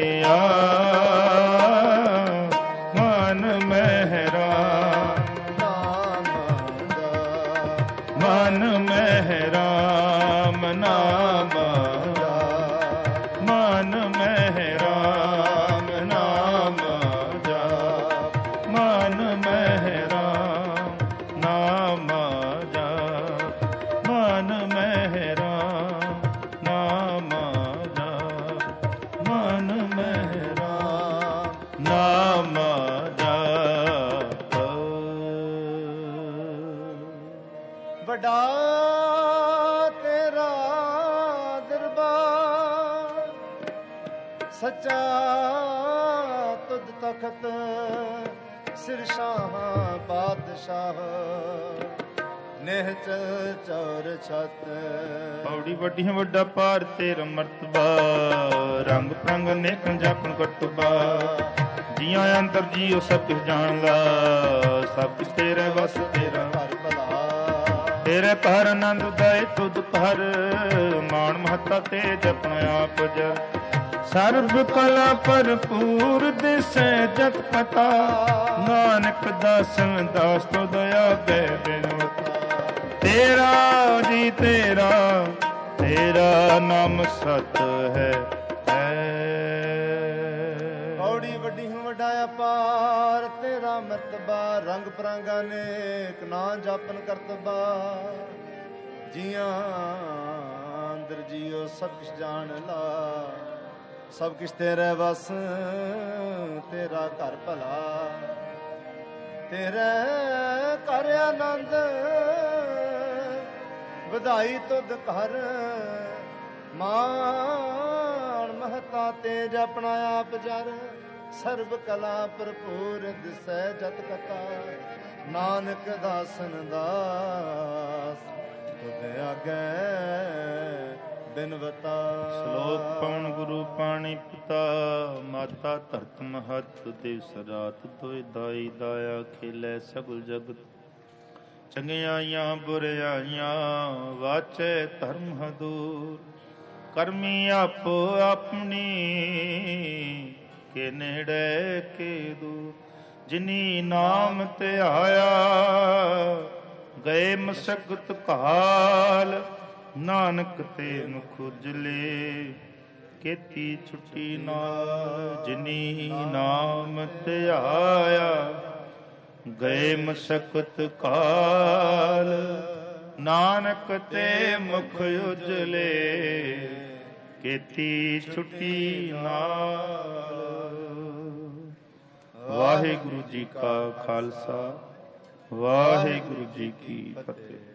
ਆਪ। ਮਨ ਮਹਿਰਾ ਨਾਮ ਜਪ, ਮਨ ਮਹਿਰਾ ਨਾਮ ਜਪ। ਮਨ ਮਹਿਰਾ ਨਾਮ ਜਪ, ਮਨ ਮਹਿਰਾ ਨਾਮ ਜਪ, ਮਨ ਮਹਿਰਾ ਨਾਮ ਜਪ, ਮਨ ਮਹਿਰਾ ਨਾਮ ਜਪ। ਵੱਡਾ ਤੇਰਾ ਦਰਬਾਰ, ਸੱਚਾ ਤੁਧ ਤਖਤ, ਸਿਰ ਸ਼ਾਹ ਬਾਦਸ਼ਾਹ, ਨਿਹਚਲ ਚੌਰ ਛਤ। ਪੌੜੀ ਵੱਡੀ ਵੱਡਾ ਪਾਰ ਤੇਰਾ ਮਰਤਬਾ, ਰੰਗ ਪ੍ਰੰਗ ਅਨੇਕ ਜਾਪਨ ਕਰਤਬਾ। ਜੀਆਂ ਅੰਦਰ ਜੀਉ ਸਭ ਕੁਛ ਜਾਣਦਾ, ਸਭ ਕੁਛ ਤੇਰੇ ਵਸ ਤੇਰਾ ਘਰ ਭਲਾ। ਤੇਰੇ ਪਰ ਆਨੰਦ ਉਦਾਏ ਤੁਧ ਪਰ, ਮਾਣ ਮਹੱਤਾ ਤੇ ਜਪਣਾ ਆਪ ਜਰ। ਸਰਬ ਕਲਾ ਭਰਪੂਰ ਦਿਸੈ ਜਤ ਪਤਾ, ਨਾਨਕ ਦਾਸਨ ਦਾਸ ਤੋ ਦਇਆ ਗੈ ਬਿਨਵਤਾ। ਤੇਰਾ ਜੀ ਤੇਰਾ, ਤੇਰਾ ਨਾਮ ਸਤ ਹੈ। ਪੌੜੀ ਵੱਡੀ ਵੱਡਾ ਅਪਾਰ ਤੇਰਾ ਮਰਤਬਾ, ਰੰਗ ਪਰਾਂਗਾ ਨੇਕ ਨਾ ਜਾਪਨ ਕਰਤਬਾ। ਜੀਆਂ ਅੰਦਰ ਜੀਓ ਸਭ ਕੁਛ ਜਾਣ ਲਾ, ਸਭ ਕੁਛ ਤੇਰੇ ਵਸ ਤੇਰਾ ਘਰ ਭਲਾ। ਤੇਰੇ ਘਰ ਆਨੰਦ ਵਧਾਈ ਤੁਧ ਘਰ, ਮਾਣ ਮਹਤਾ ਤੇ ਜਪਣਾ ਆਪ ਜਰ। ਸਰਬ ਕਲਾ ਭਰਪੂਰ ਦਿਸੈ ਜਤ ਕਤਾ, ਨਾਨਕ ਦਾਸਨ ਦਾਸ ਤੁਧ ਆਗੈ ਬਿਨਵਤਾ। ਸ਼ਲੋਕ ਪਵਨ ਗੁਰੂ ਪਾਣੀ ਪਿਤਾ, ਮਾਤਾ ਧਰਤ ਮਹਤ ਦਿਵਸ ਰਾਤ। ਤੋਇ ਦਾਈ ਦਾਇਆ ਖੇਲੇ ਸਗਲ ਜਗਤ, ਚੰਗਿਆਈਆਂ ਬੁਰਿਆਈਆਂ ਵਾਚੈ ਧਰਮ ਹਦੂਰ। ਕਰਮੀ ਆਪੋ ਆਪਣੀ, ਕੇ ਨੇੜੇ ਕੇ ਦੂਰ। ਜਿਨੀ ਨਾਮ ਧਿਆਇਆ, ਗਏ ਮਸਕਤ ਕਾਲ। ਨਾਨਕ ਤੇ ਮੁਖ ਉਜਲੇ, ਕੀਤੀ ਛੁੱਟੀ ਨਾਲ। ਜਿਨੀ ਨਾਮ ਧਿਆਇਆ, ਗਏ ਮਸਕਤ ਕਾਲ। ਨਾਨਕ ਤੇ ਮੁਖ ਉਜਲੇ, ਕੀਤੀ ਛੁੱਟੀ ਨਾਲ। ਵਾਹਿਗੁਰੂ ਜੀ ਕਾ ਖਾਲਸਾ, ਵਾਹਿਗੁਰੂ ਜੀ ਕੀ ਫਤਿਹ।